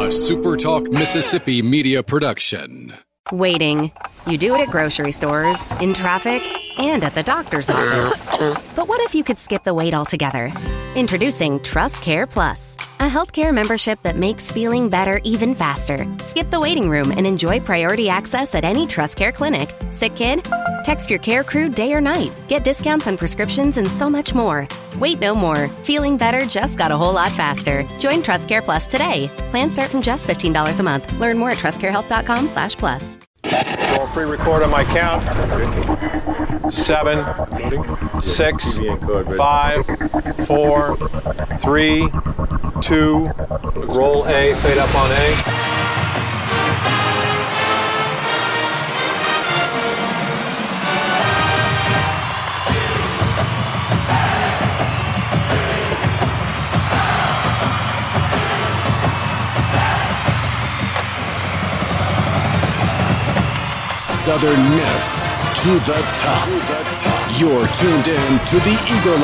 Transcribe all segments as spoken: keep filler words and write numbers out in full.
A Super Talk Mississippi media production. Waiting. You do it at grocery stores, in traffic, and at the doctor's office. But what if you could skip the wait altogether? Introducing Trust Care Plus, a healthcare membership that makes feeling better even faster. Skip the waiting room and enjoy priority access at any Trust Care clinic. Sick kid? Text your care crew day or night. Get discounts on prescriptions and so much more. Wait no more. Feeling better just got a whole lot faster. Join Trust Care Plus today. Plans start from just fifteen dollars a month. Learn more at trustcarehealth.com slash plus. Roll free record on my count. Seven, six, five, four, three, two, roll A, fade up on A. Southern Miss to the top. To the top. You're tuned in to the Eagle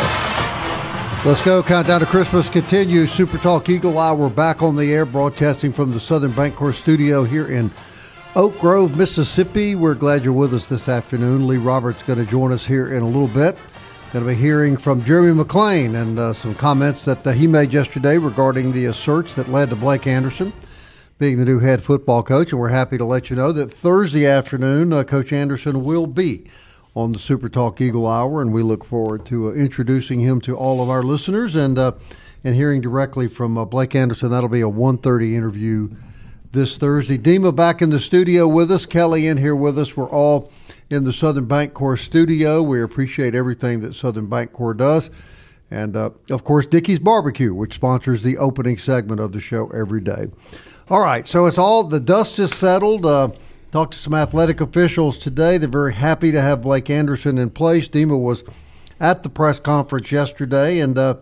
Hour. Let's go. Countdown to Christmas continues. Super Talk Eagle Hour back on the air, broadcasting from the Southern Bancorp studio here in Oak Grove, Mississippi. We're glad you're with us this afternoon. Lee Roberts going to join us here in a little bit. Going to be hearing from Jeremy McClain and uh, some comments that uh, he made yesterday regarding the uh, search that led to Blake Anderson being the new head football coach, and we're happy to let you know that Thursday afternoon, uh, Coach Anderson will be on the Super Talk Eagle Hour, and we look forward to uh, introducing him to all of our listeners and uh, and hearing directly from uh, Blake Anderson. That'll be a one thirty interview this Thursday. Dima back in the studio with us, Kelly in here with us. We're all in the Southern Bancorp studio. We appreciate everything that Southern Bancorp does. And, uh, of course, Dickey's Barbecue, which sponsors the opening segment of the show every day. All right, so it's all, the dust is settled. Uh, talked to some athletic officials today. They're very happy to have Blake Anderson in place. Dima was at the press conference yesterday, and uh,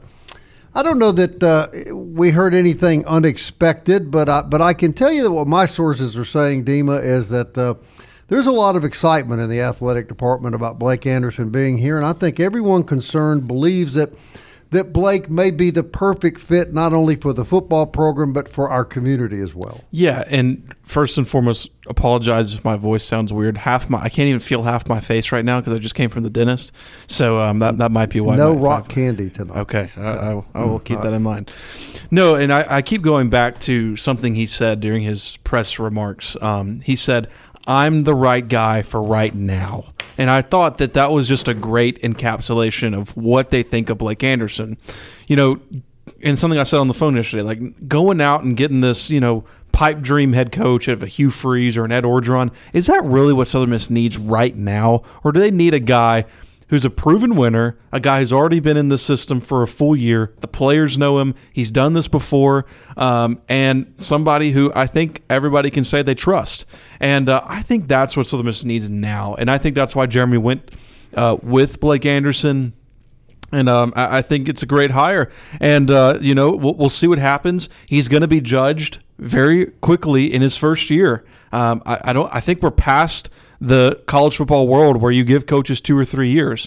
I don't know that uh, we heard anything unexpected, but I, but I can tell you that what my sources are saying, Dima, is that uh, there's a lot of excitement in the athletic department about Blake Anderson being here, and I think everyone concerned believes that that Blake may be the perfect fit not only for the football program but for our community as well. Yeah, and first and foremost, apologize if my voice sounds weird. Half my I can't even feel half my face right now because I just came from the dentist, so um, that that might be why. No my, rock candy tonight. Okay, I, I, I will keep that in mind. No, and I, I keep going back to something he said during his press remarks. Um, he said, "I'm the right guy for right now." And I thought that that was just a great encapsulation of what they think of Blake Anderson. You know, and something I said on the phone yesterday, like going out and getting this, you know, pipe dream head coach of a Hugh Freeze or an Ed Orgeron, is that really what Southern Miss needs right now? Or do they need a guy who's a proven winner, a guy who's already been in the system for a full year? The players know him. He's done this before. Um, and somebody who I think everybody can say they trust. And uh, I think that's what Southern Miss needs now. And I think that's why Jeremy went uh, with Blake Anderson. And um, I, I think it's a great hire. And, uh, you know, we'll, we'll see what happens. He's going to be judged very quickly in his first year. Um, I, I don't. I think we're past the college football world where you give coaches two or three years.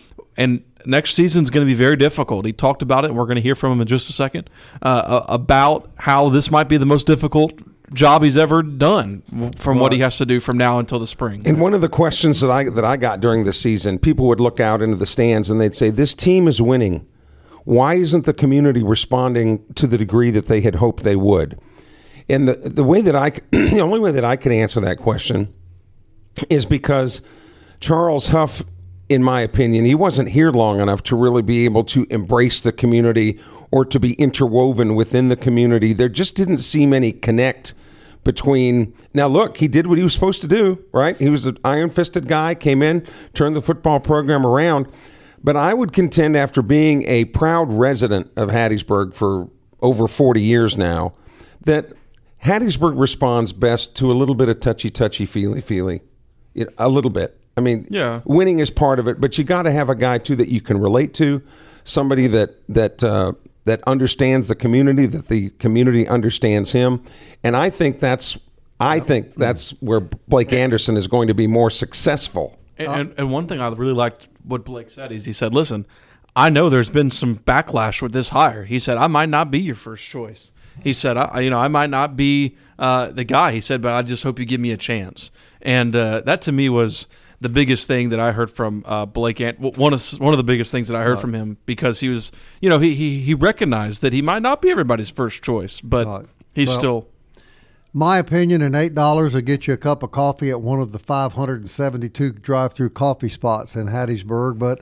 And next season is going to be very difficult. He talked about it, and we're going to hear from him in just a second, uh, about how this might be the most difficult job he's ever done from what he has to do from now until the spring. And one of the questions that I that I got during the season, people would look out into the stands and they'd say, this team is winning. Why isn't the community responding to the degree that they had hoped they would? And the, the way that I, the only way that I could answer that question is because Charles Huff, in my opinion, he wasn't here long enough to really be able to embrace the community or to be interwoven within the community. There just didn't seem any connect between. Now, look, he did what he was supposed to do, right? He was an iron-fisted guy, came in, turned the football program around. But I would contend, after being a proud resident of Hattiesburg for over forty years now, that Hattiesburg responds best to a little bit of touchy-touchy, feely-feely. You know, a little bit. I mean, yeah. Winning is part of it, but you got to have a guy too that you can relate to, somebody that that uh, that understands the community, that the community understands him, and I think that's I think that's where Blake Anderson is going to be more successful. And, and, and one thing I really liked what Blake said is he said, "Listen, I know there's been some backlash with this hire. He said, I might not be your first choice. He said, I, you know, I might not be uh, the guy. He said, but I just hope you give me a chance. And uh, that to me was the biggest thing that I heard from uh, Blake. Ant- one of one of the biggest things that I heard right. from him, because he was, you know, he, he he recognized that he might not be everybody's first choice, but right. he's well, still. My opinion, and eight dollars will get you a cup of coffee at one of the five hundred seventy-two drive-through coffee spots in Hattiesburg. But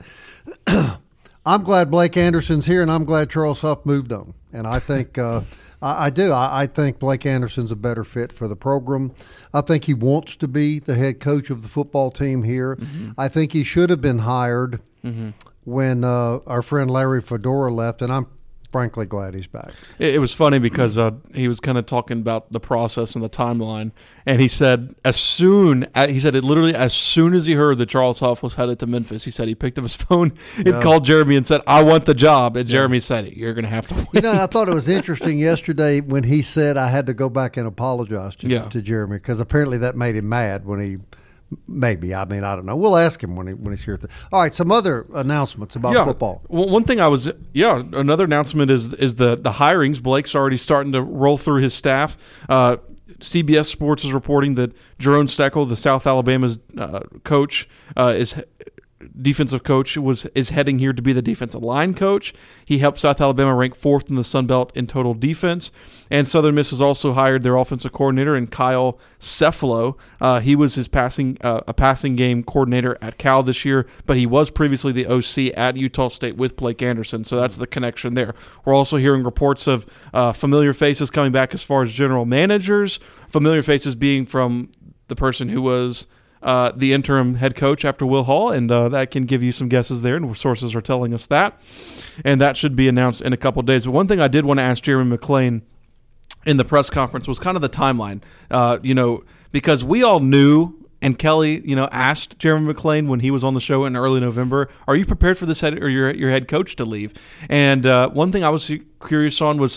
I'm glad Blake Anderson's here, and I'm glad Charles Huff moved on. And I think uh, I, I do. I, I think Blake Anderson's a better fit for the program. I think he wants to be the head coach of the football team here. Mm-hmm. I think he should have been hired mm-hmm. when uh, our friend Larry Fedora left, and I'm frankly glad he's back. It, it was funny because uh, he was kind of talking about the process and the timeline, and he said as soon – he said it literally as soon as he heard that Charles Huff was headed to Memphis, he said he picked up his phone and yeah. called Jeremy and said, I want the job. And yeah. Jeremy said, you're going to have to win. You know, I thought it was interesting yesterday when he said I had to go back and apologize to, yeah. to Jeremy, because apparently that made him mad when he – Maybe. I mean, I don't know. We'll ask him when he when he's here. All right, some other announcements about yeah. football. Well, one thing I was – yeah, another announcement is is the, the hirings. Blake's already starting to roll through his staff. Uh, C B S Sports is reporting that Jerome Steckel, the South Alabama's uh, coach, uh, is – defensive coach was is heading here to be the defensive line coach. He helped South Alabama rank fourth in the Sun Belt in total defense. And Southern Miss has also hired their offensive coordinator in Kyle Cefalo. Uh, he was his passing uh, a passing game coordinator at Cal this year, but he was previously the O C at Utah State with Blake Anderson. So that's the connection there. We're also hearing reports of uh, familiar faces coming back as far as general managers. Familiar faces being from the person who was Uh, the interim head coach after Will Hall, and uh, that can give you some guesses there, and sources are telling us that. And that should be announced in a couple of days. But one thing I did want to ask Jeremy McClain in the press conference was kind of the timeline, uh, you know, because we all knew, and Kelly, you know, asked Jeremy McClain when he was on the show in early November, are you prepared for this head or your, your head coach to leave? And uh, one thing I was curious on was,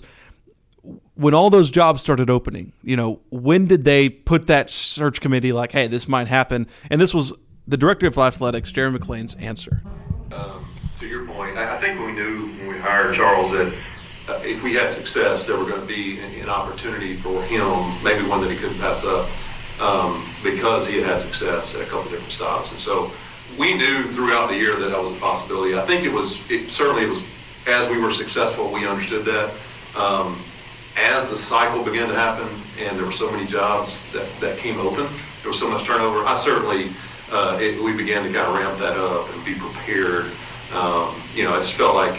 when all those jobs started opening, you know, when did they put that search committee like, hey, this might happen? And this was the director of athletics, Jeremy McClain's answer. Um, to your point, I think we knew when we hired Charles that uh, if we had success, there were going to be an, an opportunity for him, maybe one that he couldn't pass up, um, because he had had success at a couple different stops. And so we knew throughout the year that that was a possibility. I think it was, it, certainly it was, as we were successful, we understood that. Um, As the cycle began to happen and there were so many jobs that, that came open, there was so much turnover, I certainly, uh, it, we began to kind of ramp that up and be prepared. Um, you know, I just felt like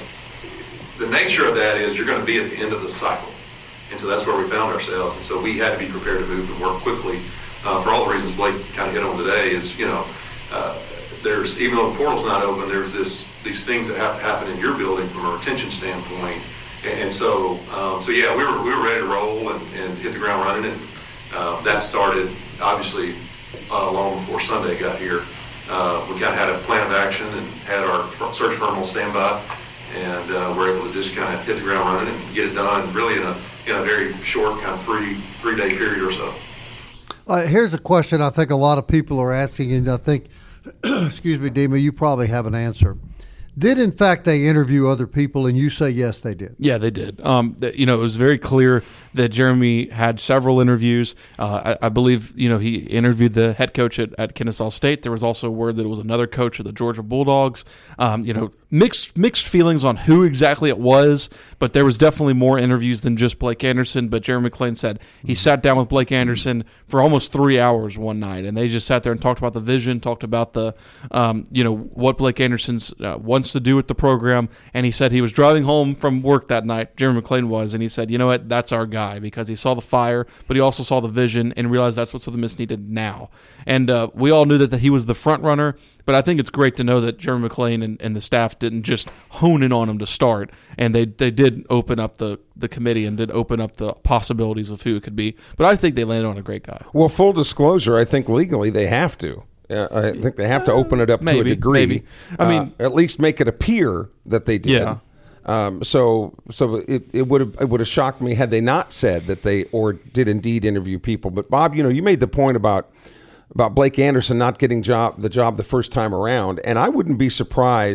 the nature of that is you're going to be at the end of the cycle. And so that's where we found ourselves. And so we had to be prepared to move and work quickly. Uh, for all the reasons Blake kind of hit on today is, you know, uh, there's, even though the portal's not open, there's this these things that have to happen in your building from a retention standpoint. And so, um, so yeah, we were we were ready to roll and, and hit the ground running, and uh, that started obviously uh, long before Sunday got here. Uh, we kind of had a plan of action and had our search firm on standby, and uh, we're able to just kind of hit the ground running and get it done really in a in a very short kind of three three day period or so. Uh, here's a question I think a lot of people are asking, and I think, excuse me, Dima, you probably have an answer. Did, in fact, they interview other people, and you say yes, they did? Yeah, they did. Um, you know, it was very clear that Jeremy had several interviews. Uh, I, I believe, you know, he interviewed the head coach at, at Kennesaw State. There was also word that it was another coach of the Georgia Bulldogs. Um, you know, mixed mixed feelings on who exactly it was, but there was definitely more interviews than just Blake Anderson. But Jeremy McClain said he sat down with Blake Anderson for almost three hours one night, and they just sat there and talked about the vision, talked about the, um, you know, what Blake Anderson's uh, wants to do with the program. And he said he was driving home from work that night, Jeremy McClain was, and he said, you know what, that's our guy, because he saw the fire, but he also saw the vision and realized that's what Southern Miss needed now. And uh, we all knew that, that he was the front runner, but I think it's great to know that Jeremy McClain and, and the staff didn't just hone in on him to start, and they they did open up the, the committee and did open up the possibilities of who it could be. But I think they landed on a great guy. Well, full disclosure, I think legally they have to. Uh, I think they have to open it up maybe, to a degree. Maybe. I mean, uh, at least make it appear that they did. Yeah. Um, so, so it, it would have it would have shocked me had they not said that they or did indeed interview people. But Bob, you know, you made the point about about Blake Anderson not getting job the job the first time around, and I wouldn't be surprised.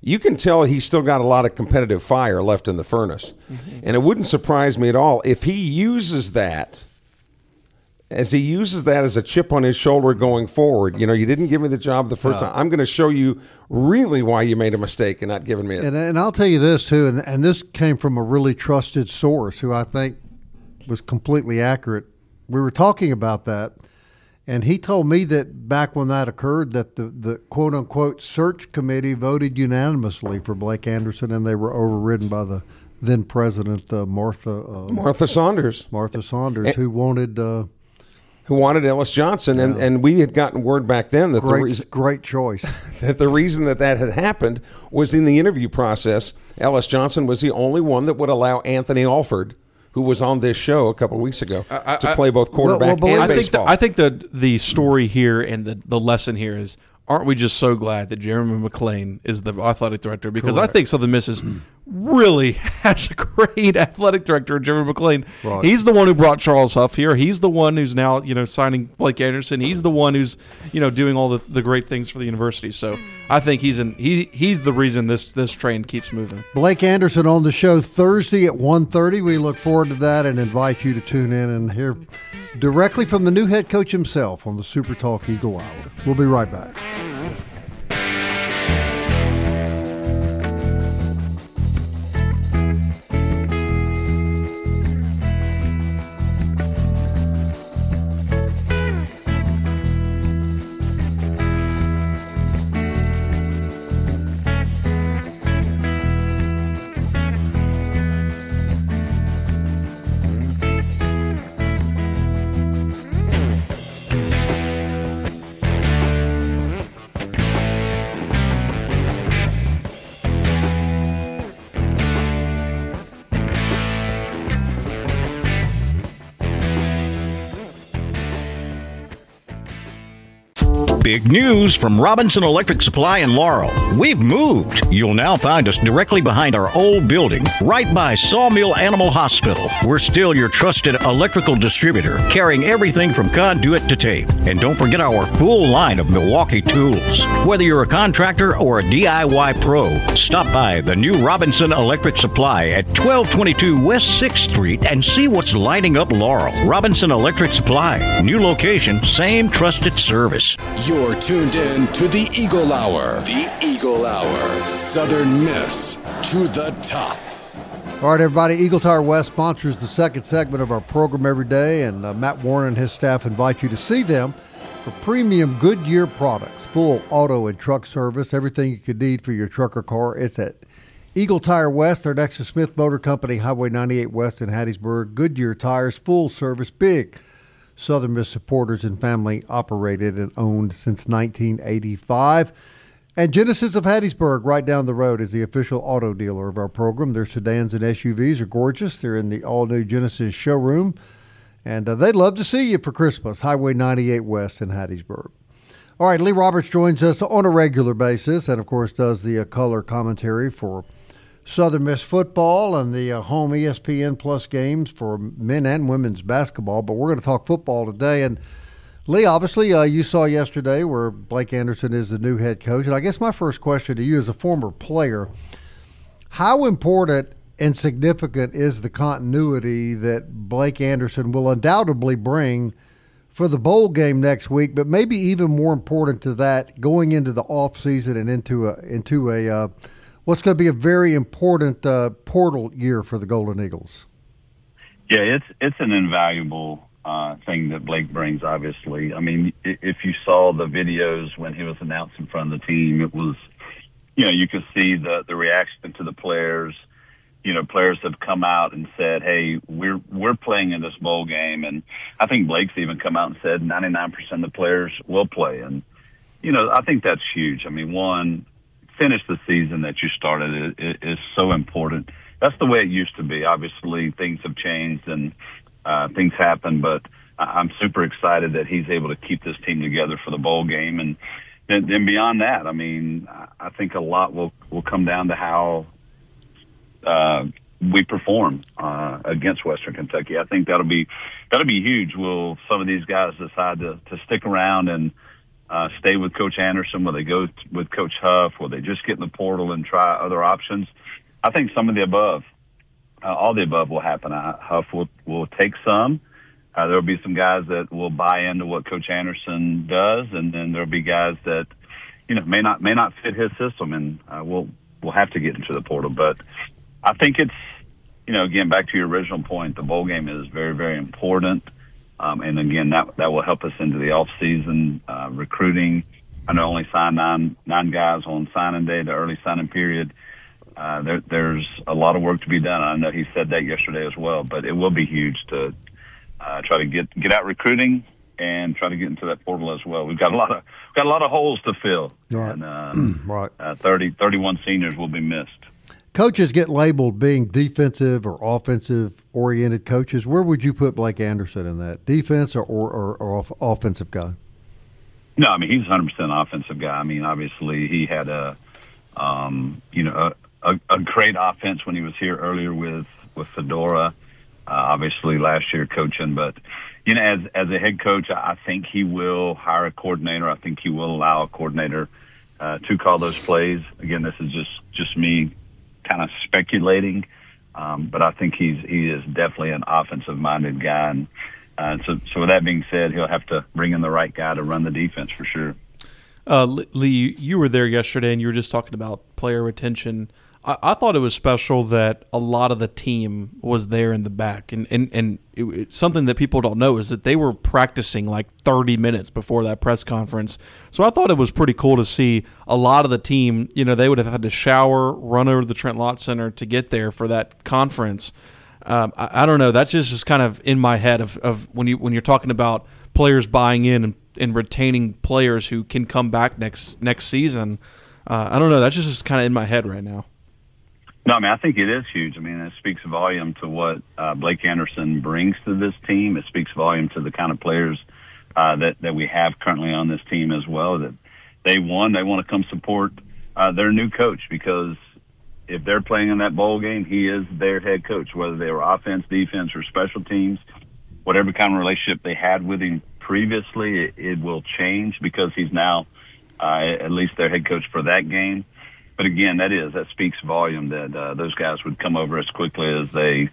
you can tell he's still got a lot of competitive fire left in the furnace. Mm-hmm. And it wouldn't surprise me at all if he uses that as he uses that as a chip on his shoulder going forward. You know, you didn't give me the job the first no. time. I'm going to show you really why you made a mistake in not giving me it. And, and I'll tell you this, too, and, and this came from a really trusted source who I think was completely accurate. We were talking about that, and he told me that back when that occurred that the, the quote-unquote search committee voted unanimously for Blake Anderson, and they were overridden by the then president, uh, Martha uh, Martha Saunders. Martha Saunders, and, who wanted uh, – who wanted Ellis Johnson, and, yeah. and we had gotten word back then that great, the reason, great choice that the reason that that had happened was in the interview process. Ellis Johnson was the only one that would allow Anthony Alford, who was on this show a couple of weeks ago, I, to play both quarterback well, well, and I baseball. Think the, I think the the story here and the, the lesson here is, aren't we just so glad that Jeremy McClain is the athletic director? Because Correct. I think Southern Miss is really has a great athletic director, Jeremy McClain. Right. He's the one who brought Charles Huff here. He's the one who's now, you know, signing Blake Anderson. He's the one who's, you know, doing all the, the great things for the university. So I think he's in he he's the reason this this train keeps moving. Blake Anderson on the show Thursday at one thirty. We look forward to that and invite you to tune in and hear directly from the new head coach himself on the Super Talk Eagle Hour. We'll be right back. Big news from Robinson Electric Supply in Laurel. We've moved. You'll now find us directly behind our old building, right by Sawmill Animal Hospital. We're still your trusted electrical distributor, carrying everything from conduit to tape. And don't forget our full line of Milwaukee tools. Whether you're a contractor or a D I Y pro, stop by the new Robinson Electric Supply at twelve twenty-two West sixth Street and see what's lighting up Laurel. Robinson Electric Supply. New location, same trusted service. You're tuned in to the Eagle Hour. The Eagle Hour. Southern Miss to the top. All right, everybody. Eagle Tire West sponsors the second segment of our program every day, and uh, Matt Warren and his staff invite you to see them for premium Goodyear products, full auto and truck service, everything you could need for your truck or car. It's at Eagle Tire West. They're next to Smith Motor Company, Highway ninety-eight West in Hattiesburg. Goodyear tires, full service, big Southern Miss supporters and family operated and owned since nineteen eighty-five. And Genesis of Hattiesburg, right down the road, is the official auto dealer of our program. Their sedans and S U Vs are gorgeous. They're in the all-new Genesis showroom. And uh, they'd love to see you for Christmas, Highway ninety-eight West in Hattiesburg. All right, Lee Roberts joins us on a regular basis and, of course, does the uh, color commentary for Southern Miss football and the uh, home E S P N Plus games for men and women's basketball. But we're going to talk football today. And, Lee, obviously, uh, you saw yesterday where Blake Anderson is the new head coach. And I guess my first question to you as a former player, how important and significant is the continuity that Blake Anderson will undoubtedly bring for the bowl game next week, but maybe even more important to that, going into the offseason and into a, into a uh, – what's going to be a very important uh, portal year for the Golden Eagles? Yeah, it's it's an invaluable uh, thing that Blake brings, obviously. I mean, if you saw the videos when he was announced in front of the team, it was, you know, you could see the, the reaction to the players. You know, players have come out and said, hey, we're we're playing in this bowl game. And I think Blake's even come out and said ninety-nine percent of the players will play. And, you know, I think that's huge. I mean, one, finish the season that you started is, is so important. That's the way it used to be. Obviously, things have changed and uh, things happen, but I'm super excited that he's able to keep this team together for the bowl game. And then, then beyond that, I mean, I think a lot will, will come down to how uh, we perform uh, against Western Kentucky. I think that'll be that'll be huge. Will some of these guys decide to, to stick around and uh, stay with Coach Anderson? Will they go t- with Coach Huff? Will they just get in the portal and try other options? I think some of the above, uh, all the above will happen. Uh, Huff will, will take some. Uh, there will be some guys that will buy into what Coach Anderson does, and then there will be guys that, you know, may not may not fit his system, and uh, we'll we'll have to get into the portal. But I think it's, you know, again, back to your original point, the bowl game is very, very important. Um, and again, that that will help us into the off season uh, recruiting. I know only signed nine nine guys on signing day, the early signing period. Uh, there, there's a lot of work to be done. I know he said that yesterday as well, but it will be huge to uh, try to get get out recruiting and try to get into that portal as well. We've got a lot of got a lot of holes to fill, right. and uh, right. uh, thirty, thirty-one seniors will be missed. Coaches get labeled being defensive or offensive-oriented coaches. Where would you put Blake Anderson in that, defense or or, or, or off, offensive guy? No, I mean, he's a one hundred percent offensive guy. I mean, obviously he had a, um, you know, a, a, a great offense when he was here earlier with, with Fedora, uh, obviously last year coaching. But, you know, as as a head coach, I think he will hire a coordinator. I think he will allow a coordinator uh, to call those plays. Again, this is just, just me kind of speculating, um, but I think he's he is definitely an offensive-minded guy. And uh, so, so with that being said, he'll have to bring in the right guy to run the defense for sure. Uh, Lee, you were there yesterday, and you were just talking about player retention. I, I thought it was special that a lot of the team was there in the back, and and and it, it's something that people don't know is that they were practicing like thirty minutes before that press conference. So I thought it was pretty cool to see a lot of the team. You know, they would have had to shower, run over to the Trent Lott Center to get there for that conference. Um, I, I don't know. That's just, just kind of in my head of, of when you when you're talking about players buying in and, and retaining players who can come back next next season. Uh, I don't know. That's just, just kind of in my head right now. No, I mean, I think it is huge. I mean, it speaks volume to what uh, Blake Anderson brings to this team. It speaks volume to the kind of players uh, that, that we have currently on this team as well, that they, one, they want to come support uh, their new coach, because if they're playing in that bowl game, he is their head coach, whether they were offense, defense, or special teams. Whatever kind of relationship they had with him previously, it, it will change because he's now uh, at least their head coach for that game. But again, that is that speaks volume that uh, those guys would come over as quickly as they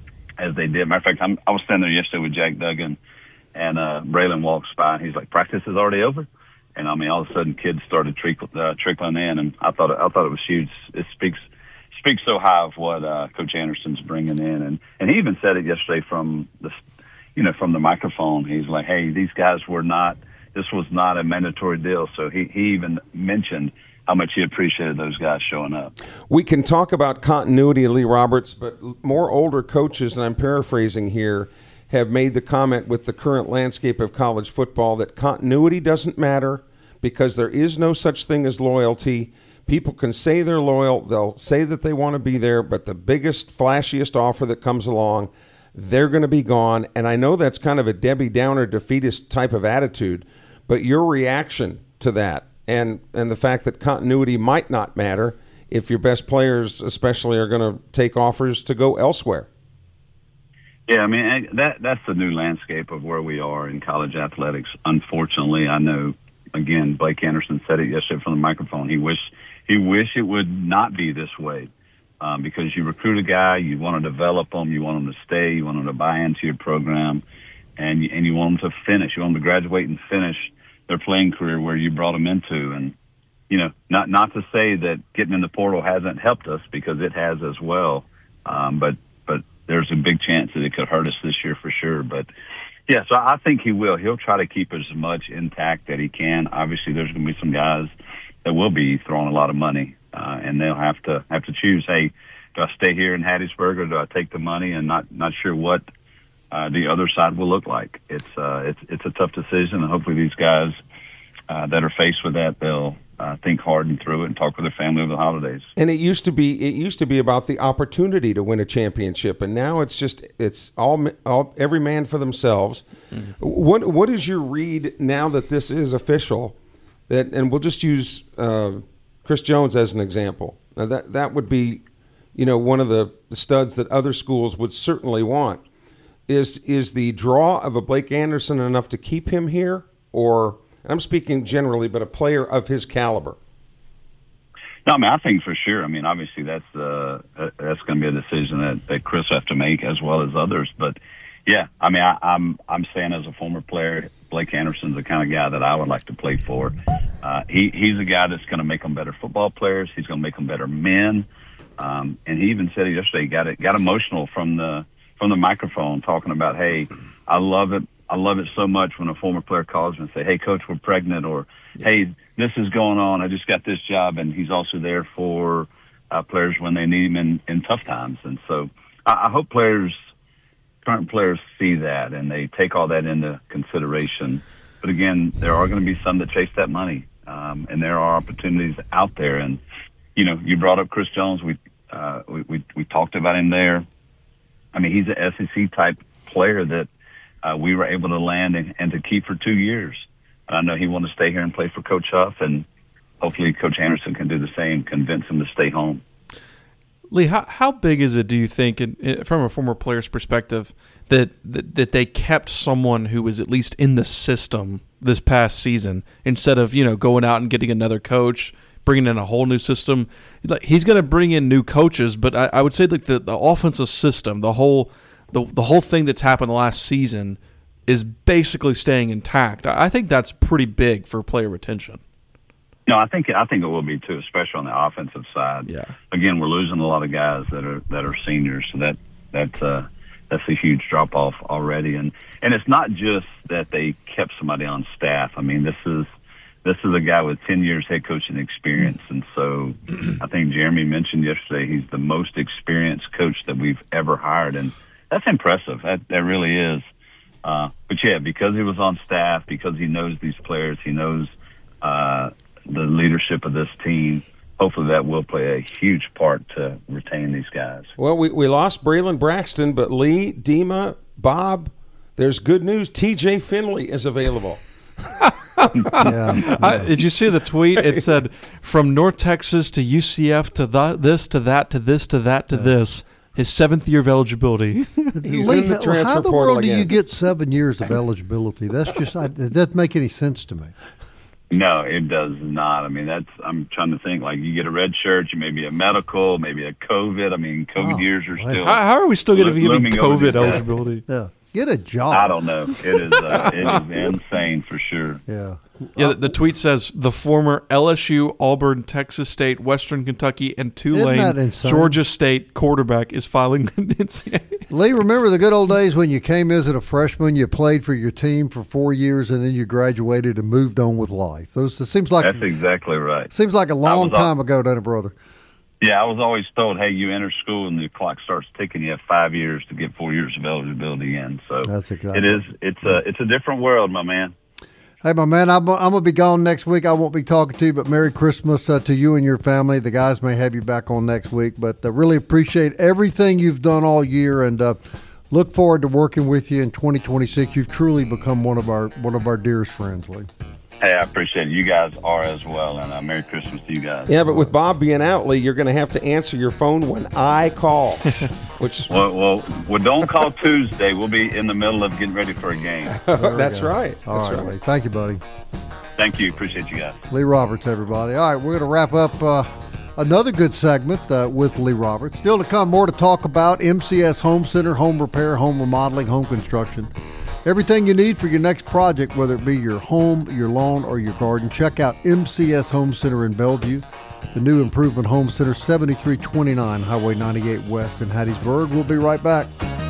as they did. Matter of fact, I'm, I was standing there yesterday with Jack Duggan, and uh, Braylon walks by, and he's like, "Practice is already over." And I mean, all of a sudden, kids started trickle, uh, trickling in, and I thought it, I thought it was huge. It speaks speaks so high of what uh, Coach Anderson's bringing in, and and he even said it yesterday from the you know from the microphone. He's like, "Hey, these guys were not. This was not a mandatory deal." So he he even mentioned how much he appreciated those guys showing up. We can talk about continuity, Lee Roberts, but more older coaches, and I'm paraphrasing here, have made the comment with the current landscape of college football that continuity doesn't matter because there is no such thing as loyalty. People can say they're loyal, they'll say that they want to be there, but the biggest, flashiest offer that comes along, they're going to be gone. And I know that's kind of a Debbie Downer defeatist type of attitude, but your reaction to that, and and the fact that continuity might not matter if your best players especially are going to take offers to go elsewhere. Yeah, I mean, that that's the new landscape of where we are in college athletics. Unfortunately, I know, again, Blake Anderson said it yesterday from the microphone. He wish he wish it would not be this way, um, because you recruit a guy, you want to develop them, you want them to stay, you want them to buy into your program, and and you want them to finish. You want them to graduate and finish their playing career where you brought them into. And, you know, not not to say that getting in the portal hasn't helped us, because it has as well. Um, but but there's a big chance that it could hurt us this year for sure. But, yeah, so I think he will. He'll try to keep as much intact that he can. Obviously, there's going to be some guys that will be throwing a lot of money, uh, and they'll have to have to choose, hey, do I stay here in Hattiesburg or do I take the money? And not, not sure what Uh, the other side will look like. It's uh, it's it's a tough decision, and hopefully these guys uh, that are faced with that, they'll uh, think hard and through it and talk with their family over the holidays. And it used to be it used to be about the opportunity to win a championship, and now it's just it's all, all every man for themselves. Mm-hmm. What what is your read now that this is official? That and we'll just use uh, Chris Jones as an example. Now that that would be, you know, one of the, the studs that other schools would certainly want. Is is the draw of a Blake Anderson enough to keep him here, or And I'm speaking generally, but a player of his caliber. No, I mean, I think for sure. I mean, obviously that's uh, that's going to be a decision that, that Chris will have to make as well as others. But yeah, I mean, I, I'm I'm saying as a former player, Blake Anderson's the kind of guy that I would like to play for. Uh, he he's a guy that's going to make them better football players. He's going to make them better men. Um, and he even said it yesterday. He got it got emotional from the from the microphone, talking about, hey, I love it. I love it so much when a former player calls me and say, hey, coach, we're pregnant, or hey, this is going on. I just got this job. And he's also there for uh, players when they need him in, in tough times. And so I, I hope players, current players see that and they take all that into consideration. But again, there are going to be some that chase that money. Um, and there are opportunities out there. And, you know, you brought up Chris Jones. We, uh, we, we, we talked about him there. I mean, he's an S E C type player that, Uh, we were able to land and, and to keep for two years. And I know he wanted to stay here and play for Coach Huff, and hopefully Coach Anderson can do the same, convince him to stay home. Lee, how, how big is it, do you think, in, in, from a former player's perspective, that, that that they kept someone who was at least in the system this past season instead of, you know, going out and getting another coach, bringing in a whole new system? Like, he's going to bring in new coaches, but I, I would say like the, the offensive system, the whole – The the whole thing that's happened last season is basically staying intact. I think that's pretty big for player retention. No, I think I think it will be too, especially on the offensive side. Yeah. Again, we're losing a lot of guys that are that are seniors, so that that's uh, that's a huge drop off already. And and it's not just that they kept somebody on staff. I mean, this is this is a guy with ten years head coaching experience, and so I think Jeremy mentioned yesterday he's the most experienced coach that we've ever hired, and that's impressive. That that really is. Uh, but yeah, because he was on staff, because he knows these players, he knows uh, the leadership of this team. Hopefully, that will play a huge part to retain these guys. Well, we we lost Braylon Braxton, but Lee, Dima, Bob, there's good news. T J Finley is available. yeah, yeah. I, did you see the tweet? It said from North Texas to U C F to the, this to that to this to that to yeah. this. His seventh year of eligibility. He's Lee, in the transfer how in the portal world again. do you get seven years of eligibility? That's just I, it doesn't make any sense to me. No, it does not. I mean, that's I'm trying to think. Like, you get a red shirt, you maybe a medical, maybe a COVID. I mean, COVID oh, years are still. How, how are we still going to be giving COVID over eligibility? Yeah, get a job. I don't know. It is uh, it is insane for sure. Yeah. Yeah, the, the tweet says the former L S U, Auburn, Texas State, Western Kentucky, and Tulane, Georgia State quarterback is filing an N C double A. Lee, remember the good old days when you came as a freshman, you played for your team for four years, and then you graduated and moved on with life. Those it seems like that's exactly right. Seems like a long time all, ago, doesn't it, brother? Yeah, I was always told, hey, you enter school and the clock starts ticking. You have five years to get four years of eligibility in. So that's exactly. It is. It's a it's a different world, my man. Hey, my man, I'm, I'm going to be gone next week. I won't be talking to you, but Merry Christmas uh, to you and your family. The guys may have you back on next week, but uh, really appreciate everything you've done all year, and uh, look forward to working with you in twenty twenty-six. You've truly become one of our one of our dearest friends, Lee. Hey, I appreciate it. You guys are as well, and uh, Merry Christmas to you guys. Yeah, but with Bob being out, Lee, you're going to have to answer your phone when I call. Which well, well, well, don't call Tuesday. We'll be in the middle of getting ready for a game. That's right. All That's right, right. Lee. Thank you, buddy. Thank you. Appreciate you guys. Lee Roberts, everybody. All right, we're going to wrap up uh, another good segment uh, with Lee Roberts. Still to come, more to talk about. M C S Home Center, home repair, home remodeling, home construction. Everything you need for your next project, whether it be your home, your lawn, or your garden. Check out M C S Home Center in Bellevue. The new Improvement Home Center, seventy-three twenty-nine Highway ninety-eight West in Hattiesburg. We'll be right back.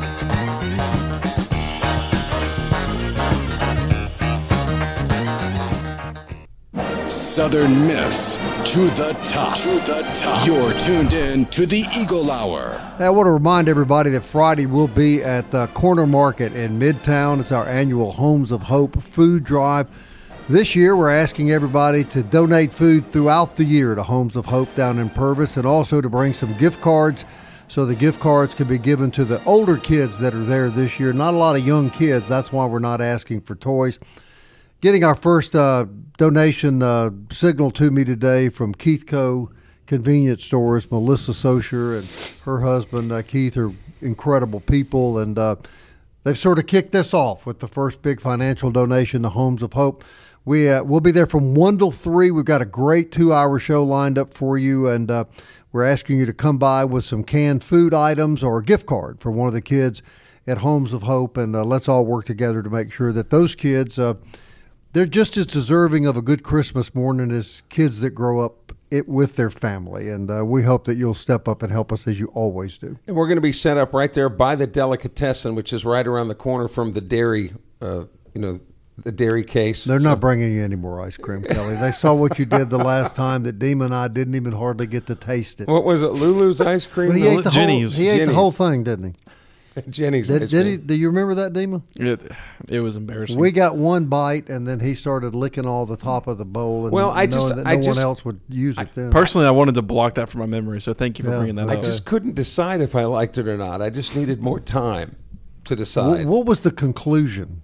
Southern Miss to the top. To the top. You're tuned in to the Eagle Hour. Hey, I want to remind everybody that Friday we'll be at the Corner Market in Midtown. It's our annual Homes of Hope food drive. This year we're asking everybody to donate food throughout the year to Homes of Hope down in Purvis, and also to bring some gift cards so the gift cards can be given to the older kids that are there this year. Not a lot of young kids. That's why we're not asking for toys. Getting our first uh, donation uh, signal to me today from Keithco Convenience Stores. Melissa Socher and her husband uh, Keith are incredible people, and uh, they've sort of kicked this off with the first big financial donation to Homes of Hope. We, uh, we'll be there from one till three. We've got a great two-hour show lined up for you, and uh, we're asking you to come by with some canned food items or a gift card for one of the kids at Homes of Hope, and uh, let's all work together to make sure that those kids, uh, they're just as deserving of a good Christmas morning as kids that grow up it with their family, and uh, we hope that you'll step up and help us as you always do. And we're going to be set up right there by the delicatessen, which is right around the corner from the dairy, uh, you know, the dairy case. They're not so. bringing you any more ice cream, Kelly. They saw what you did the last time that Dima and I didn't even hardly get to taste it. What was it, Lulu's ice cream? But he ate, the Jenny's. whole, he ate Jenny's. the whole thing, didn't he? Jenny's did, ice did cream. he, do you remember that, Dima? It, it was embarrassing. We got one bite, and then he started licking all the top of the bowl, and well, I knowing just, that I no just, one else would use it then. Personally, I wanted to block that from my memory, so thank you for Yeah, bringing that okay. up. I just couldn't decide if I liked it or not. I just needed more time to decide. What, what was the conclusion?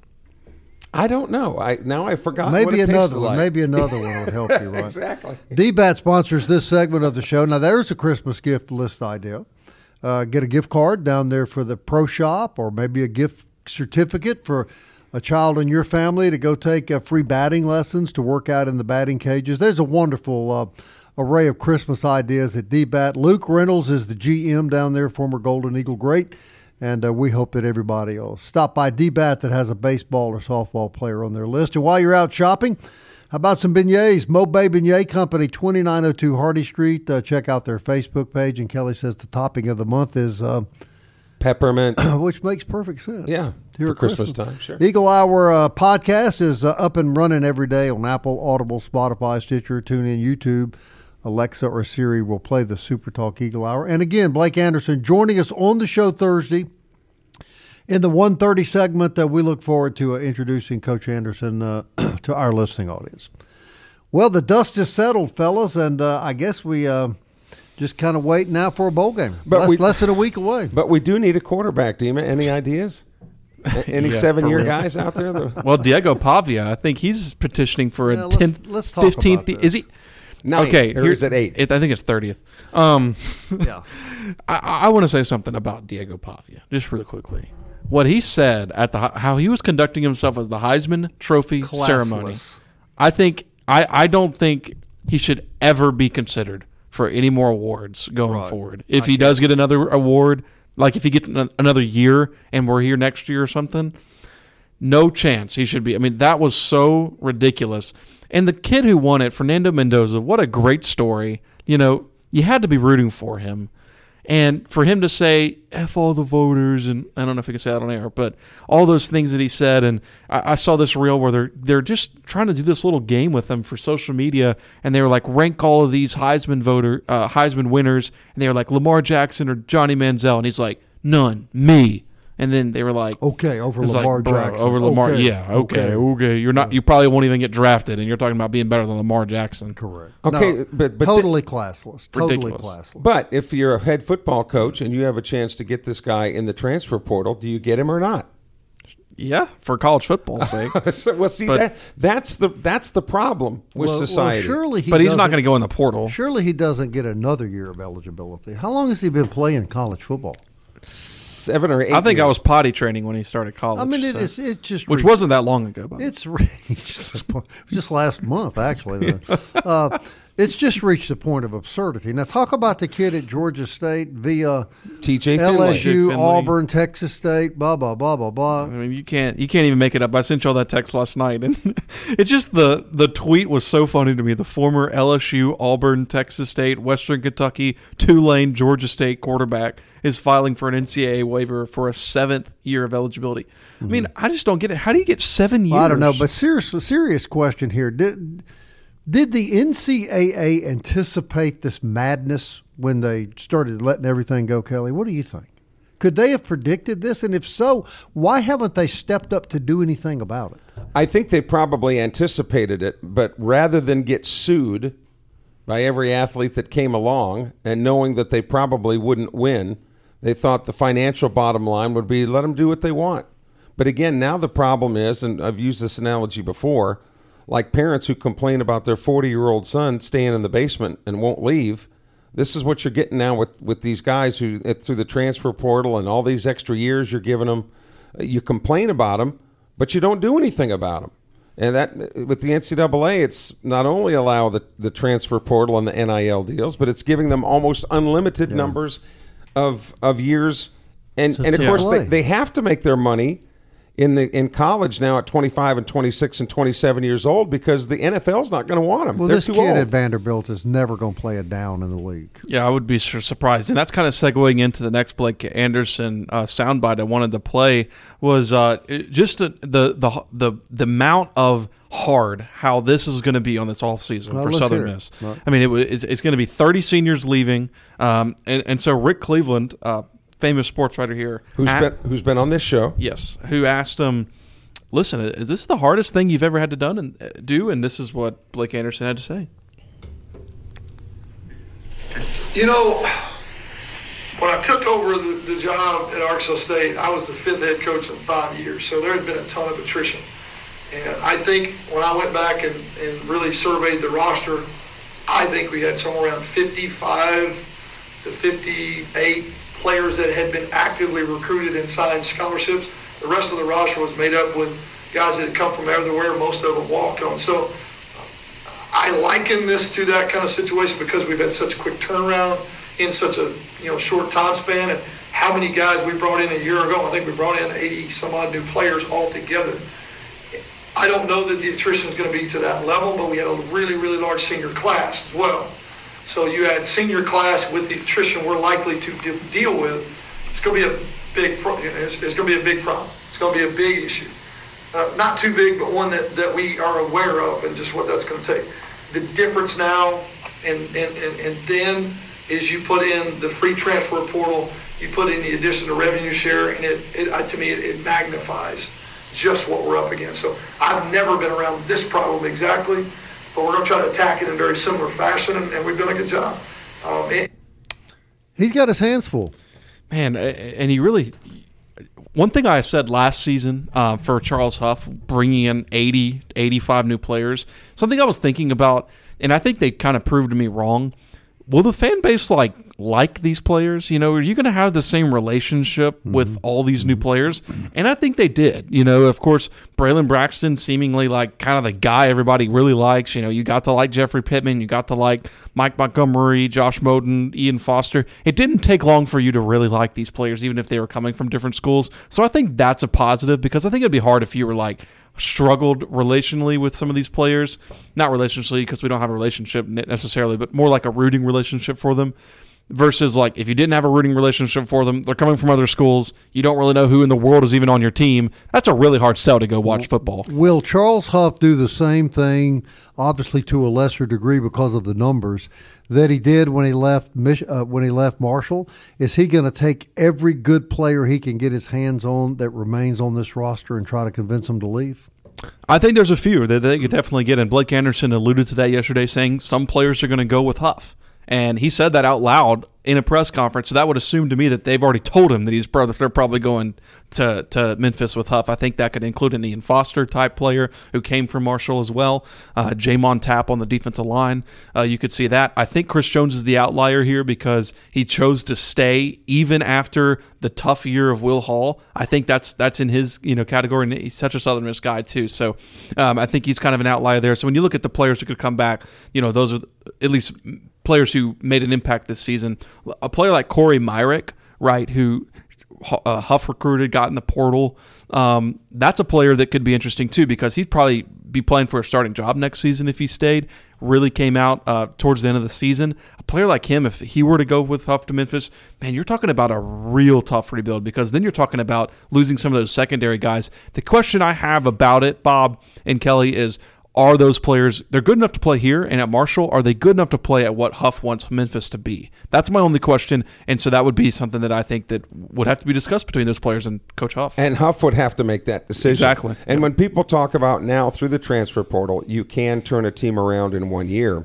I don't know. I now I forgot. Maybe what it another tasted one. like. Maybe another one would help you, right? Exactly. D BAT sponsors this segment of the show. Now, there's a Christmas gift list idea. Uh, get a gift card down there for the Pro Shop, or maybe a gift certificate for a child in your family to go take uh, free batting lessons to work out in the batting cages. There's a wonderful uh, array of Christmas ideas at D BAT. Luke Reynolds is the G M down there, former Golden Eagle great, and uh, we hope that everybody will stop by D BAT that has a baseball or softball player on their list. And while you're out shopping, how about some beignets? Mo Bay Beignet Company, twenty-nine oh two Hardy Street. Uh, check out their Facebook page. And Kelly says the topping of the month is uh, peppermint, which makes perfect sense. Yeah, Here for at Christmas time, sure. Eagle Hour uh, podcast is uh, up and running every day on Apple, Audible, Spotify, Stitcher, TuneIn, YouTube. Alexa or Siri will play the Super Talk Eagle Hour. And again, Blake Anderson joining us on the show Thursday. In the one thirty segment, uh, we look forward to uh, introducing Coach Anderson uh, to our listening audience. Well, the dust is settled, fellas, and uh, I guess we uh, just kind of wait now for a bowl game. But less, we, less than a week away. But we do need a quarterback, Dima. Any ideas? Any Yeah, seven-year for real. guys out there? That, Well, Diego Pavia, I think he's petitioning for Yeah, a let's- tenth, let's talk fifteenth. about this. Is he? Ninth, okay, or here's is it eight? It, I think it's thirtieth. Um, Yeah. I, I want to say something about Diego Pavia, just really quickly. What he said at the how he was conducting himself as the Heisman Trophy ceremony. Classless. I think I, I don't think he should ever be considered for any more awards going Right. forward. If he does get another award, like if he gets an- another year and we're here next year or something, no chance he should be. I mean, that was so ridiculous. And the kid who won it, Fernando Mendoza, what a great story. You know, you had to be rooting for him. And for him to say, F all the voters, and I don't know if he can say that on air, but all those things that he said, and I, I saw this reel where they're they're just trying to do this little game with him for social media, and they were like, rank all of these Heisman voter, uh, Heisman winners, and they were like, Lamar Jackson or Johnny Manziel, and he's like, none, me. And then they were like, Okay, over it's Lamar like, bro, Jackson. over Lamar, Okay, yeah, okay, okay. okay. You're not, you probably won't even get drafted, and you're talking about being better than Lamar Jackson. Correct. Okay, No, but- but totally classless. Totally Ridiculous. classless. but if you're a head football coach and you have a chance to get this guy in the transfer portal, do you get him or not? Yeah, for college football's sake. So, well, see, But- that, that's the that's the problem with Well- well, society. surely he But he's not doesn't- going to go in the portal. Surely he doesn't get another year of eligibility. How long has he been playing college football? Seven or eight. I think I years. was potty training when he started college. I mean, it so- is. It's just which re- wasn't that long ago. By the way. It's reached just last month, actually. uh, it's just reached the point of absurdity. Now, talk about the kid at Georgia State via T J L S U, Finley. Auburn, Texas State, blah blah blah blah blah. I mean, you can't you can't even make it up. I sent you all that text last night, and it's just the the tweet was so funny to me. The former L S U, Auburn, Texas State, Western Kentucky, Tulane, Georgia State quarterback is filing for an N C double A waiver for a seventh year of eligibility. Mm-hmm. I mean, I just don't get it. How do you get seven years? Well, I don't know, but serious serious question here. Did did the N C double A anticipate this madness when they started letting everything go, Kelly? What do you think? Could they have predicted this? And if so, why haven't they stepped up to do anything about it? I think they probably anticipated it, but rather than get sued by every athlete that came along and knowing that they probably wouldn't win, they thought the financial bottom line would be let them do what they want. But again, now the problem is, and I've used this analogy before, like parents who complain about their forty-year-old son staying in the basement and won't leave. This is what you're getting now with, with these guys who, through the transfer portal and all these extra years you're giving them, you complain about them, but you don't do anything about them. And that with the N C double A, it's not only allow the, the transfer portal and the N I L deals, but it's giving them almost unlimited yeah. numbers of of years. And so and of course they, they have to make their money in the in college now at twenty-five and twenty-six and twenty-seven years old because the N F L's not going to want them. Well, They're this too kid old. at Vanderbilt is never going to play it down in the league. Yeah, I would be surprised. And that's kind of segueing into the next Blake Anderson uh, soundbite I wanted to play was uh, just the, the the the the amount of hard how this is going to be on this offseason well, for Southern Miss. Right. I mean, it, it's, it's going to be thirty seniors leaving. Um, and, and so Rick Cleveland, uh, famous sports writer here. Who's at, been who's been on this show. Yes, who asked him, listen, is this the hardest thing you've ever had to done and do? And this is what Blake Anderson had to say. You know, when I took over the, the job at Arkansas State, I was the fifth head coach in five years. So there had been a ton of attrition. And I think when I went back and, and really surveyed the roster, I think we had somewhere around fifty-five to fifty-eight players that had been actively recruited and signed scholarships. The rest of the roster was made up with guys that had come from everywhere, most of them walk-on. So I liken this to that kind of situation because we've had such quick turnaround in such a you know short time span, and how many guys we brought in a year ago. I think we brought in eighty some odd new players altogether. I don't know that the attrition is going to be to that level, but we had a really, really large senior class as well. So you had senior class with the attrition we're likely to de- deal with. It's going to be a big. Pro- it's, it's going to be a big problem. It's going to be a big issue. Uh, not too big, but one that, that we are aware of, and just what that's going to take. The difference now and and, and and then is you put in the free transfer portal. You put in the addition of revenue share, and it, it uh, to me it, it magnifies just what we're up against. So I've never been around this problem exactly. But we're going to try to attack it in very similar fashion, and, and we've done a good job. Um, it, He's got his hands full. Man, and he really – one thing I said last season uh, for Charles Huff, bringing in eighty, eighty-five new players, something I was thinking about, and I think they kind of proved me wrong. Will the fan base like like these players? You know, are you going to have the same relationship mm-hmm. with all these new players? And I think they did. You know, of course, Braylon Braxton seemingly like kind of the guy everybody really likes. You know, you got to like Jeffrey Pittman, you got to like Mike Montgomery, Josh Moden, Ian Foster. It didn't take long for you to really like these players, even if they were coming from different schools. So I think that's a positive because I think it'd be hard if you were like struggled relationally with some of these players. Not relationally because we don't have a relationship necessarily, but more like a rooting relationship for them. Versus like if you didn't have a rooting relationship for them, they're coming from other schools, you don't really know who in the world is even on your team. That's a really hard sell to go watch football. Will Charles Huff do the same thing, obviously to a lesser degree because of the numbers, that he did when he left uh, when he left Marshall? Is he going to take every good player he can get his hands on that remains on this roster and try to convince them to leave? I think there's a few that they could definitely get, and Blake Anderson alluded to that yesterday, saying some players are going to go with Huff. And he said that out loud in a press conference. So that would assume to me that they've already told him that he's they're probably going to, to Memphis with Huff. I think that could include an Ian Foster type player who came from Marshall as well. Uh, Jamon Tapp on the defensive line. Uh, you could see that. I think Chris Jones is the outlier here because he chose to stay even after the tough year of Will Hall. I think that's that's in his you know category. And he's such a Southern Miss guy too. So um, I think he's kind of an outlier there. So when you look at the players who could come back, you know those are at least players who made an impact this season. A player like Corey Myrick, right, who uh, Huff recruited, got in the portal. Um, that's a player that could be interesting too because he'd probably be playing for a starting job next season if he stayed. Really came out uh, towards the end of the season. A player like him, if he were to go with Huff to Memphis, man, you're talking about a real tough rebuild because then you're talking about losing some of those secondary guys. The question I have about it, Bob and Kelly, is are those players, they're good enough to play here and at Marshall, are they good enough to play at what Huff wants Memphis to be? That's my only question, and so that would be something that I think that would have to be discussed between those players and Coach Huff. And Huff would have to make that decision. Exactly. And yeah. when people talk about now through the transfer portal, you can turn a team around in one year.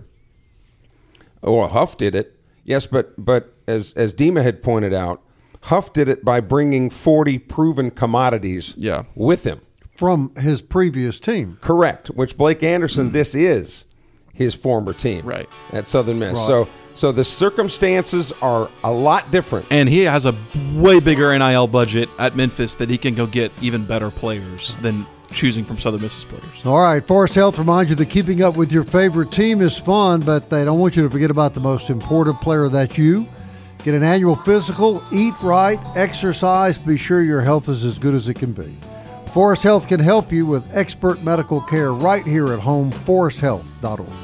Oh, Huff did it. Yes, but but as, as Dima had pointed out, Huff did it by bringing forty proven commodities yeah. with him. From his previous team. Correct, which Blake Anderson this is. his former team, right, at Southern Miss. Right. So, so the circumstances are a lot different. And he has a way bigger N I L budget at Memphis that he can go get even better players than choosing from Southern Miss's players. All right, Forest Health reminds you that keeping up with your favorite team is fun, but they don't want you to forget about the most important player, that's you. Get an annual physical, eat right, exercise, be sure your health is as good as it can be. Forest Health can help you with expert medical care right here at home, forest health dot org.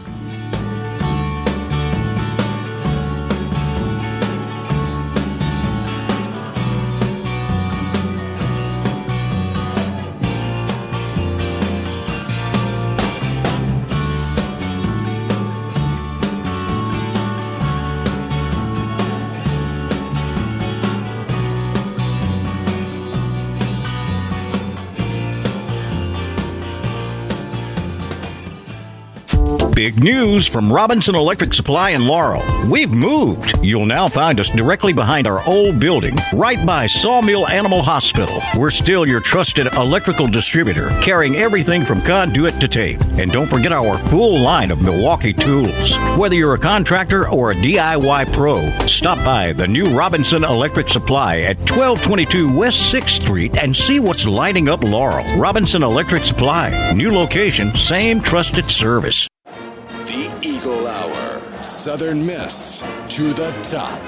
Big news from Robinson Electric Supply in Laurel. We've moved. You'll now find us directly behind our old building, right by Sawmill Animal Hospital. We're still your trusted electrical distributor, carrying everything from conduit to tape. And don't forget our full line of Milwaukee tools. Whether you're a contractor or a D I Y pro, stop by the new Robinson Electric Supply at twelve twenty-two West sixth Street and see what's lighting up Laurel. Robinson Electric Supply. New location, same trusted service. The Eagle Hour. Southern Miss to the top.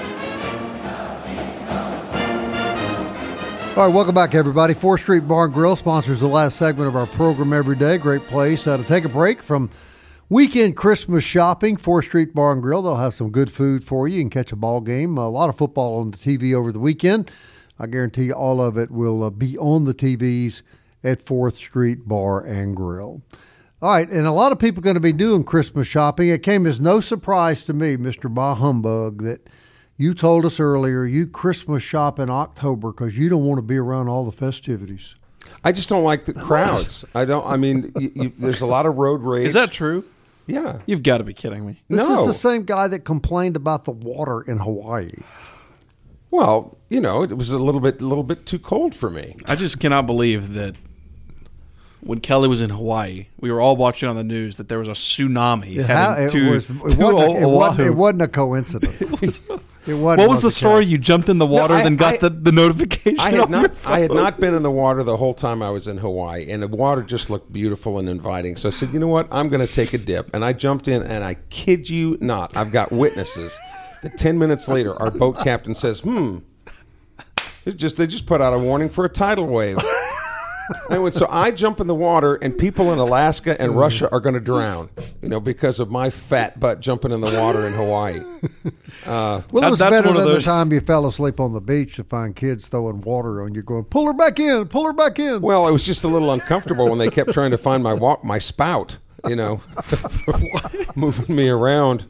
All right, welcome back, everybody. fourth Street Bar and Grill sponsors the last segment of our program every day. Great place uh, to take a break from weekend Christmas shopping. fourth Street Bar and Grill. They'll have some good food for you. You can catch a ball game. A lot of football on the T V over the weekend. I guarantee you all of it will uh, be on the T Vs at fourth Street Bar and Grill. All right, and a lot of people are going to be doing Christmas shopping. It came as no surprise to me, Mister Bah Humbug, that you told us earlier you Christmas shop in October because you don't want to be around all the festivities. I just don't like the crowds. I don't. I mean, you, you, there's a lot of road rage. Is that true? Yeah. You've got to be kidding me. This no. is the same guy that complained about the water in Hawaii. Well, you know, it was a little bit, a little bit too cold for me. I just cannot believe that when Kelly was in Hawaii, we were all watching on the news that there was a tsunami It, heading ha- it, to, was, it, to wasn't, a, it, wasn't, Oahu. it wasn't a coincidence. It wasn't What was the Mother story? Cat. You jumped in the water, No, I- then got I- the, the notification I had on your not. phone? I had not been in the water the whole time I was in Hawaii, and the water just looked beautiful and inviting. So I said, you know what? I'm going to take a dip, and I jumped in, and I kid you not, I've got witnesses that ten minutes later, our boat captain says, "Hmm, it's just they just put out a warning for a tidal wave." Anyway, so I jump in the water, and people in Alaska and Russia are going to drown, you know, because of my fat butt jumping in the water in Hawaii. Uh, Well, it was That- that's better one of than those- the time you fell asleep on the beach to find kids throwing water on you going, pull her back in, pull her back in. Well, it was just a little uncomfortable when they kept trying to find my walk, my spout, you know, moving me around,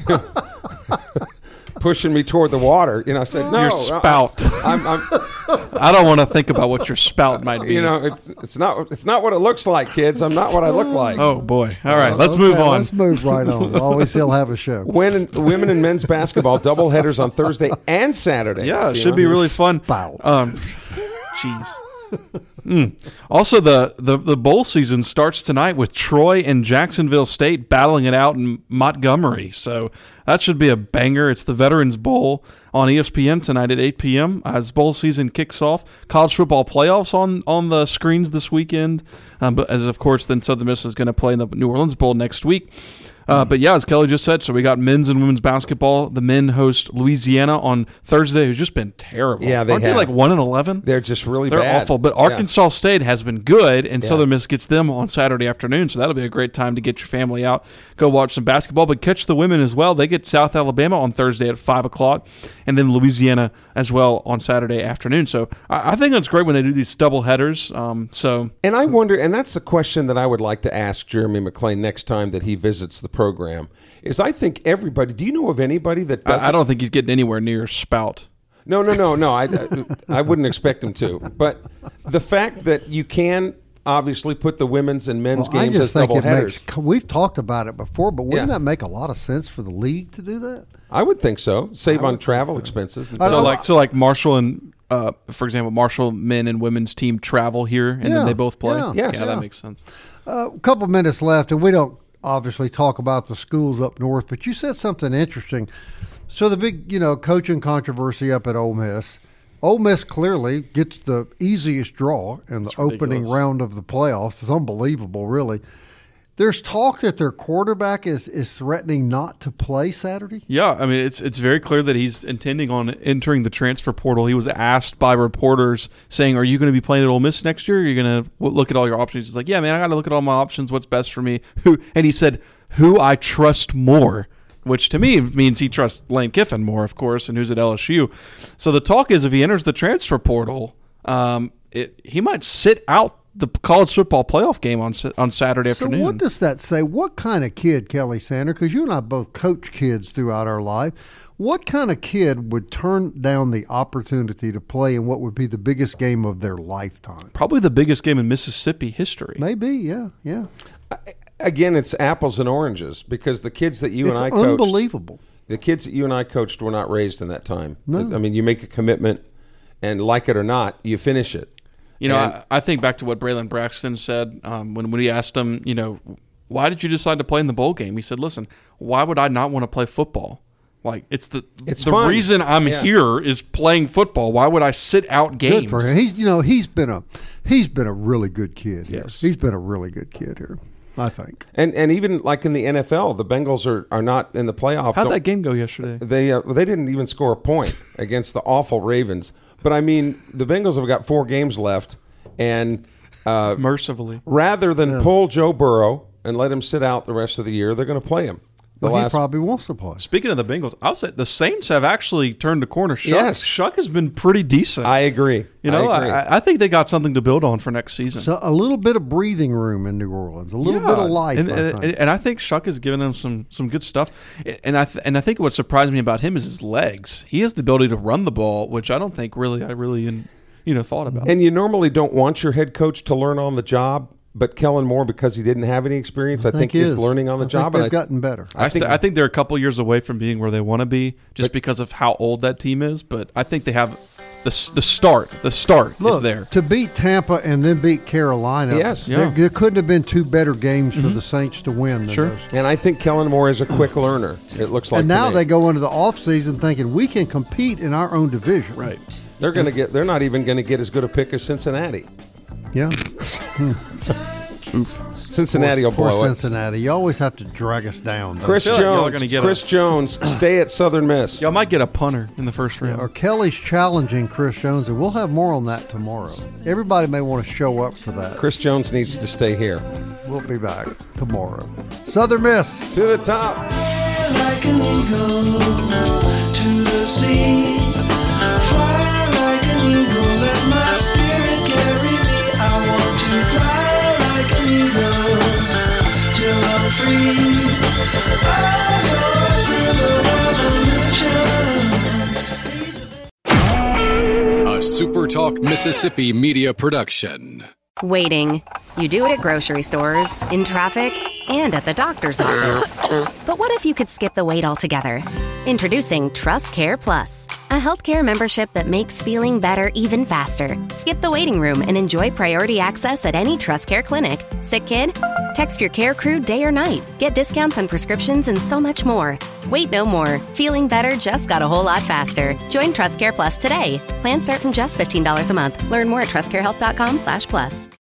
pushing me toward the water. You know, I said, no. Your spout. I'm, I'm, I don't want to think about what your spout might be. you know, it's, it's not it's not what it looks like, kids. I'm not what I look like. Oh, boy. All right, let's Okay, move on. Let's move right on. Always he'll have a show. Women, women and men's basketball doubleheaders on Thursday and Saturday. Yeah, it you should know? be really fun. Spout. Um, jeez. Mm. Also, the, the, the bowl season starts tonight with Troy and Jacksonville State battling it out in Montgomery. So that should be a banger. It's the Veterans Bowl on E S P N tonight at eight p.m. as bowl season kicks off. College football playoffs on, on the screens this weekend. Um, but as, of course, then Southern Miss is going to play in the New Orleans Bowl next week. Uh, but yeah, as Kelly just said, so we got men's and women's basketball. The men host Louisiana on Thursday, who's just been terrible. Yeah, they Aren't have. they like one and eleven? They're just really They're bad. awful. But Yeah. Arkansas State has been good, and Yeah. Southern Miss gets them on Saturday afternoon. So that'll be a great time to get your family out, go watch some basketball. But catch the women as well. They get South Alabama on Thursday at five o'clock, and then Louisiana as well on Saturday afternoon. So I, I think that's great when they do these double headers. Um, so And I wonder, and that's the question that I would like to ask Jeremy McClain next time that he visits the program, is I think everybody, do you know of anybody that doesn't? I, I don't think he's getting anywhere near spout. No, no, no, no. I, I, I wouldn't expect him to. But the fact that you can obviously put the women's and men's Well, I games as just think double it headers. makes, we've talked about it before, but wouldn't Yeah. that make a lot of sense for the league to do that? I would think so. Save on travel expenses. And I So don't- like so like Marshall and uh, for example, Marshall men and women's team travel here, and Yeah, then they both play. yeah, Yeah. yeah, Yeah. that makes sense. Uh, a couple minutes left, and we don't obviously talk about the schools up north, but you said something interesting. So the big, you know, coaching controversy up at Ole Miss. Ole Miss clearly gets the easiest draw in the It's opening ridiculous. round of the playoffs. It's unbelievable, really. There's talk that their quarterback is, is threatening not to play Saturday. Yeah, I mean, it's it's very clear that he's intending on entering the transfer portal. He was asked by reporters saying, are you going to be playing at Ole Miss next year? Are you going to look at all your options? He's like, yeah, man, I got to look at all my options. What's best for me? Who? And he said, who I trust more, which to me means he trusts Lane Kiffin more, of course, and who's at L S U. So the talk is if he enters the transfer portal, um, it, he might sit out the college football playoff game on on Saturday so afternoon. What does that say? What kind of kid, Kelly Sander, because you and I both coach kids throughout our life, what kind of kid would turn down the opportunity to play in what would be the biggest game of their lifetime? Probably the biggest game in Mississippi history. Maybe, yeah, yeah. Again, it's apples and oranges because the kids that you it's and I coached, unbelievable. the kids that you and I coached were not raised in that time. No. I mean, you make a commitment, and like it or not, you finish it. You know, And- I, I think back to what Braylon Braxton said um, when, when he asked him, you know, why did you decide to play in the bowl game? He said, listen, why would I not want to play football? Like, it's the It's the fun. reason I'm Yeah. here is playing football. Why would I sit out games? Good for him. He's, you know, he's been a he's been a really good kid here. Yes. He's been a really good kid here, I think. And and even like in the N F L, the Bengals are, are not in the playoff. How'd Don't- that game go yesterday? They uh, they didn't even score a point against the awful Ravens. But I mean, the Bengals have got four games left, and uh, Mercifully. rather than pull Joe Burrow and let him sit out the rest of the year, they're going to play him. The Well, he last probably wants to play. Speaking of the Bengals, I would say the Saints have actually turned the corner. Shuck, Yes. Shuck has been pretty decent. I agree. you know, I agree. I, I think they got something to build on for next season. So a little bit of breathing room in New Orleans, a little bit of life. and, I and, think. and I think Shuck has given him some some good stuff. And I th- and I think what surprised me about him is his legs. He has the ability to run the ball, which I don't think really I really in, you know thought about. And you normally don't want your head coach to learn on the job, but Kellen Moore, because he didn't have any experience, I, think, he he's is. learning on the I job. Think they've and I, gotten better. I, I st- think- I think they're a couple years away from being where they want to be, just because of how old that team is. But I think they have the s- the start. The start Look, is there. to beat Tampa and then beat Carolina. Yes. there, Yeah. there couldn't have been two better games for the Saints to win than Sure. those. and I think Kellen Moore is a quick learner. It looks like And now to me. they go into the offseason thinking we can compete in our own division. Right. they're going to get. They're not even going to get as good a pick as Cincinnati. Yeah. Cincinnati will Poor blow it. Cincinnati. You always have to drag us down. don't Chris I feel like y'all are Jones. gonna get Chris a- Jones, stay at Southern Miss. Y'all might get a punter in the first you? round. Or Kelly's challenging Chris Jones, and we'll have more on that tomorrow. Everybody may want to show up for that. Chris Jones needs to stay here. We'll be back tomorrow. Southern Miss. To the top. Like an eagle to the sea. Fly like an eagle, let my spirit carry me. I want to fly like an eagle till I'm free. I go through the revolution. A SuperTalk Mississippi media production. Waiting. You do it at grocery stores, in traffic, and at the doctor's office. But what if you could skip the wait altogether? Introducing Trust Care Plus, a healthcare membership that makes feeling better even faster. Skip the waiting room and enjoy priority access at any Trust Care clinic. Sick kid? Text your care crew day or night. Get discounts on prescriptions and so much more. Wait no more. Feeling better just got a whole lot faster. Join Trust Care Plus today. Plans start from just fifteen dollars a month. Learn more at trustcarehealth.com slash plus.